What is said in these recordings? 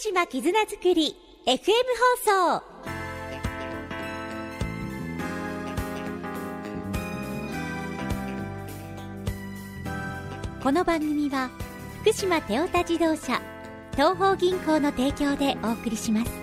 島絆づくり FM 放送。この番組は福島テオタ自動車東邦銀行の提供でお送りします。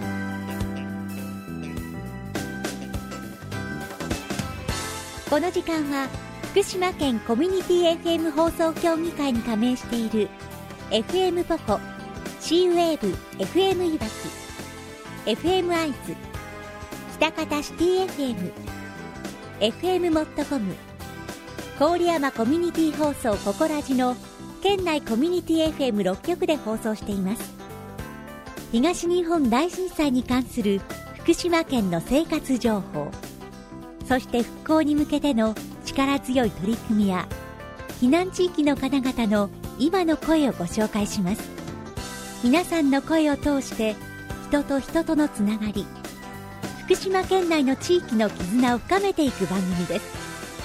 この時間は福島県コミュニティ FM 放送協議会に加盟している FM ポコ、C ウェーブ FM いわき、 FM アイズ、北方シティ FM、 FM モットコム、郡山コミュニティ放送ココラジの県内コミュニティ FM6 局で放送しています。東日本大震災に関する福島県の生活情報、そして復興に向けての力強い取り組みや避難地域の方々の今の声をご紹介します。皆さんの声を通して人と人とのつながり、福島県内の地域の絆を深めていく番組です。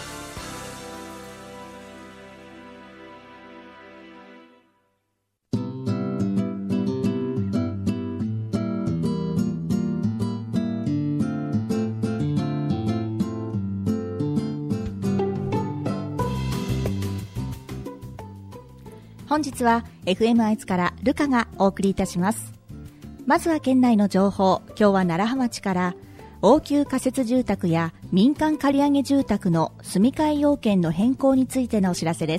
本日は FM 愛知からルカがお送りいたします。まずは県内の情報。今日は楢葉町から応急仮設住宅や民間借り上げ住宅の住み替え要件の変更についてのお知らせです。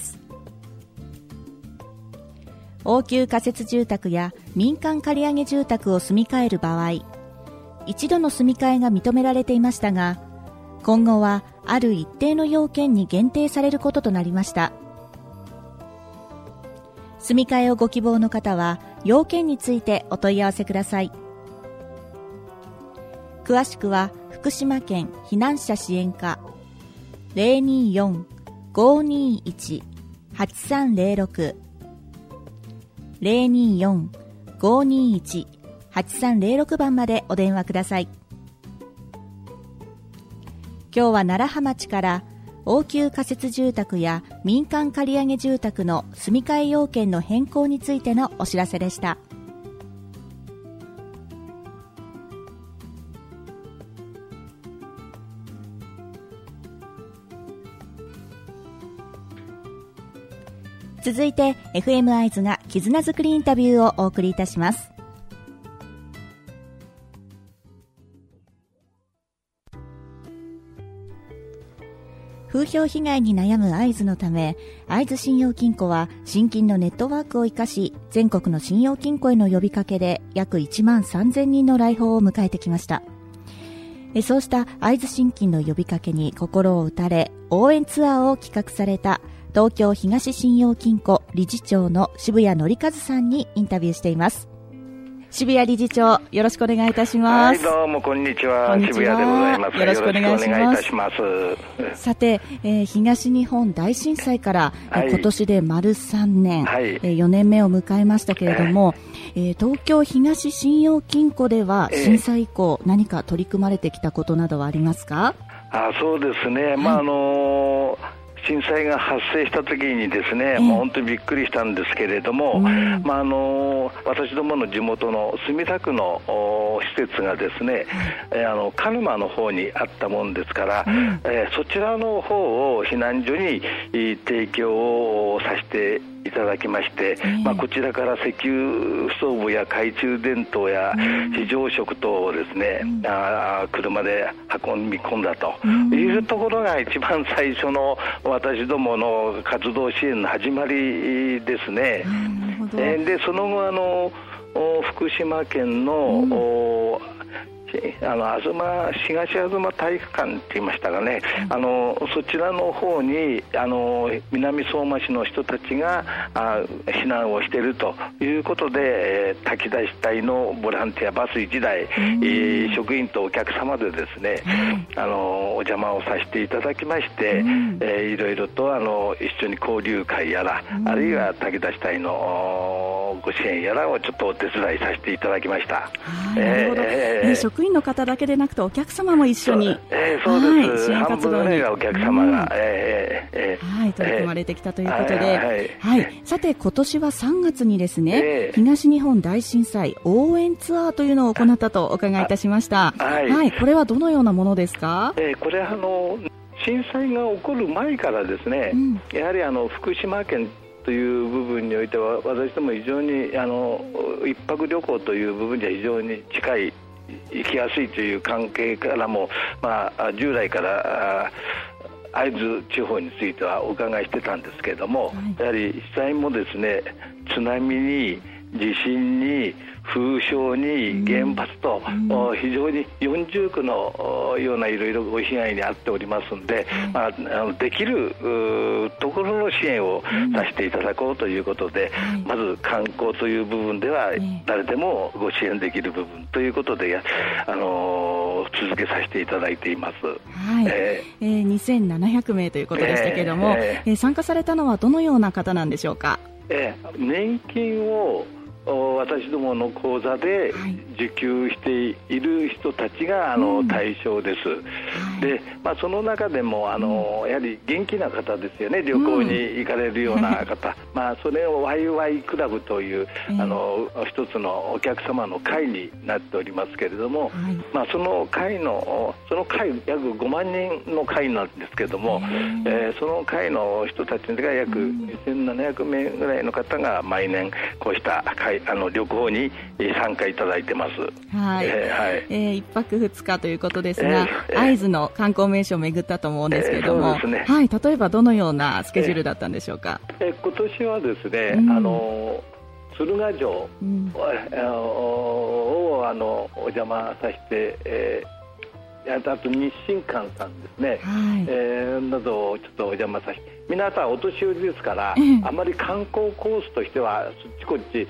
応急仮設住宅や民間借り上げ住宅を住み替える場合、一度の住み替えが認められていましたが、今後はある一定の要件に限定されることとなりました。住み替えをご希望の方は要件についてお問い合わせください。詳しくは福島県避難者支援課 024-521-8306 024-521-8306 番までお電話ください。今日は楢葉町から応急仮設住宅や民間借り上げ住宅の住み替え要件の変更についてのお知らせでした。続いて FM アイズが絆づくりインタビューをお送りいたします。風評被害に悩む会津のため、会津信用金庫は信金のネットワークを生かし、全国の信用金庫への呼びかけで約1万3000人の来訪を迎えてきました。そうした会津信金の呼びかけに心を打たれ、応援ツアーを企画された東京東信用金庫理事長の渋谷紀和さんにインタビューしています。渋谷理事長、よろしくお願いいたします。 はい、どうもこんにちは。渋谷でございます。 よろしくお願いします。さて、東日本大震災から、今年で丸3年、4年目を迎えましたけれども、東京東信用金庫では震災以降、何か取り組まれてきたことなどはありますか？ そうですね、震災が発生した時にですね、もう本当にびっくりしたんですけれども、私どもの地元の墨田区の施設がですね、鹿沼の方にあったもんですから、そちらの方を避難所に提供をさせていただきまして、こちらから石油ストーブや懐中電灯や非常食等をですね、車で運び込んだというところが一番最初の私どもの活動支援の始まりですね。でその後福島県の、東体育館って言いましたかね、そちらの方に南相馬市の人たちが避難をしているということで、炊き出し隊のボランティアバス1台、職員とお客様でですね、お邪魔をさせていただきまして、いろいろと一緒に交流会やら、あるいは炊き出し隊のご支援やらをちょっとお手伝いさせていただきました。 なるほど。職員の方だけでなくてお客様も一緒に、 そうです、 支援活動にお客様が、 取り組まれてきたということで、さて今年は3月にですね、東日本大震災応援ツアーというのを行ったとお伺いいたしました。これはどのようなものですか？これ震災が起こる前からですね、やはり福島県という部分においては私ども非常に一泊旅行という部分には非常に近い、行きやすいという関係からも、従来から会津地方についてはお伺いしてたんですけれども、やはり被災もですね、津波に地震に風評に原発と、非常に40区のようないろいろご被害に遭っておりますので、できるところの支援をさせていただこうということで、まず観光という部分では誰でもご支援できる部分ということで、続けさせていただいています。 2700名ということでしたけれども、参加されたのはどのような方なんでしょうか？ 年金を私どもの口座で受給している人たちが対象です。で、その中でもやはり元気な方ですよね、旅行に行かれるような方、それをワイワイクラブという一つのお客様の会になっておりますけれども、その会約5万人の会なんですけれども、その会の人たちが約2700名ぐらいの方が毎年こうした会旅行に参加いただいてます。1 泊2日ということですが、会津の観光名所を巡ったと思うんですけれども、例えばどのようなスケジュールだったんでしょうか？ 今年はですね、鶴ヶ城をお邪魔させて、あと日進館さんですね、などをちょっとお邪魔させて、皆さんお年寄りですから、あまり観光コースとしてはそっちこっち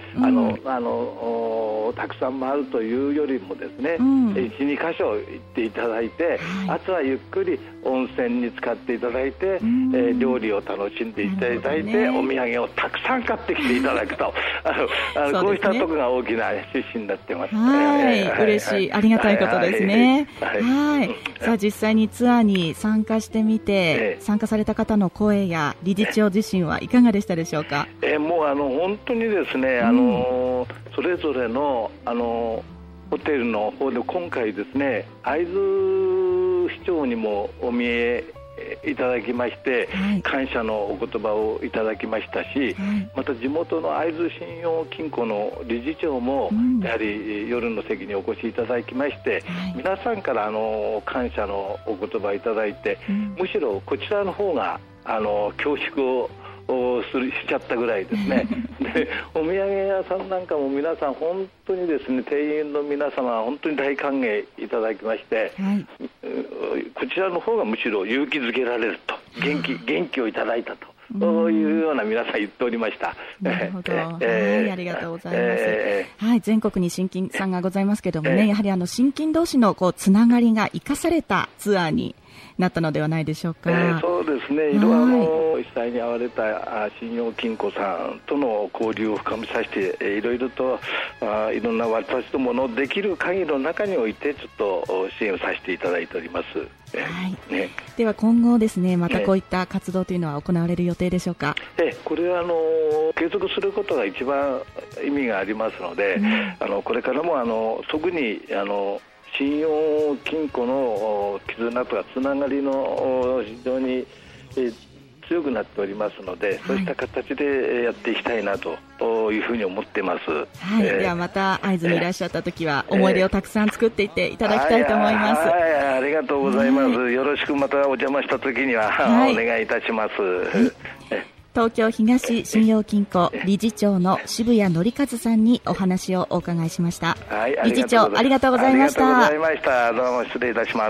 たくさん回るというよりもですね、1、2箇所行っていただいて、あとはゆっくり温泉に使っていただいて、料理を楽しんでいただいて、お土産をたくさん買ってきていただくとこうしたところが大きな趣旨になってます。 嬉しい、ありがたいことですね。さあ実際にツアーに参加してみて、参加された方の声や理事長自身はいかがでしたでしょうか？ もう本当にですね、それぞれのホテルの方で今回ですね、会津市長にもお見えいただきまして、感謝のお言葉をいただきましたし、また地元の会津信用金庫の理事長もやはり夜の席にお越しいただきまして、皆さんから感謝のお言葉いただいて、むしろこちらの方が恐縮をしちゃったぐらいですね。で、お土産屋さんなんかも皆さん本当にですね、店員の皆様は本当に大歓迎いただきまして、こちらの方がむしろ勇気づけられると、元気をいただいたと、そういうような皆さん言っておりました。 なるほど、ありがとうございます。全国に親近さんがございますけどもね、やはり親近同士のつながりが生かされたツアーになったのではないでしょうか？ そうですね、被災に遭われた信用金庫さんとの交流を深めさせて、いろいろといろんな私どものできる限りの中においてちょっと支援をさせていただいております。 では今後ですね、またこういった活動というのは行われる予定でしょうか？ これは継続することが一番意味がありますので、これからも特に信用金庫の絆とかつながりの非常に強くなっておりますので、そういった形でやっていきたいなというふうに思っています。 ではまた会津にいらっしゃった時は思い出をたくさん作っていっていただきたいと思います。 ありがとうございます。よろしくまたお邪魔した時にはお願いいたします。 東京東信用金庫理事長の渋谷紀和さんにお話をお伺いしました。理事長、ありがとうございました。 ありがとうございました。どうも失礼いたします。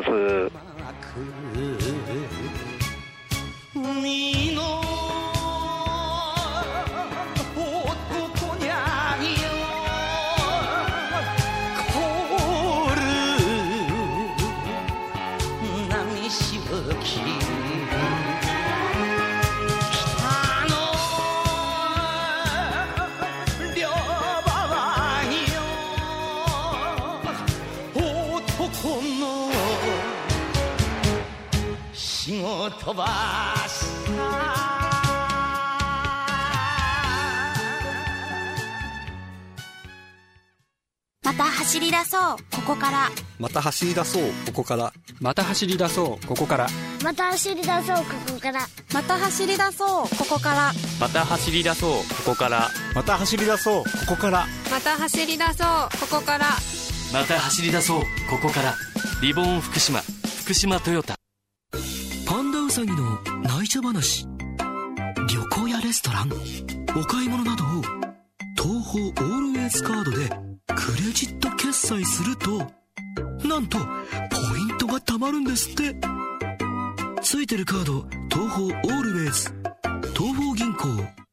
男飛ばしたまた走り出そうここからまた走り出そうここからまた走り出そうここからまた走り出そうここからまた走り出そうここからまた走り出そうここからまた走り出そうここからまた走り出そうここからまた走り出そうここからリボーン福島福島トヨタ。 パンダウサギの内緒話、旅行やレストラン、お買い物などを東宝オールウェイズカードでクレジット決済すると、なんとポイントが貯まるんですって。ついてるカード東宝オールウェイズ、東宝銀行。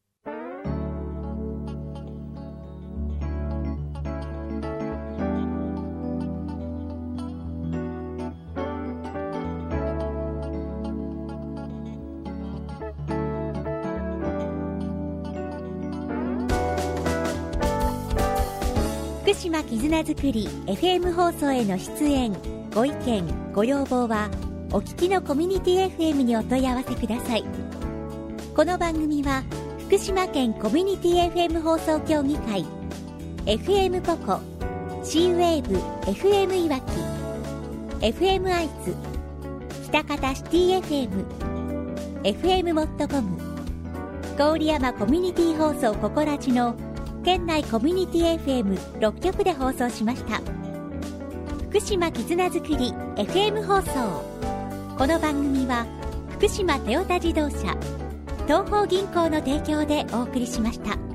福島絆づくり FM 放送への出演ご意見ご要望はお聞きのコミュニティ FM にお問い合わせください。この番組は福島県コミュニティ FM 放送協議会 FM ポコ C-WAVE FM いわき FM アイツ北方シティ FM FM モットコム郡山コミュニティ放送ココラジの県内コミュニティ FM6 局で放送しました。福島絆づくり FM 放送。この番組は福島トヨタ自動車、東邦銀行の提供でお送りしました。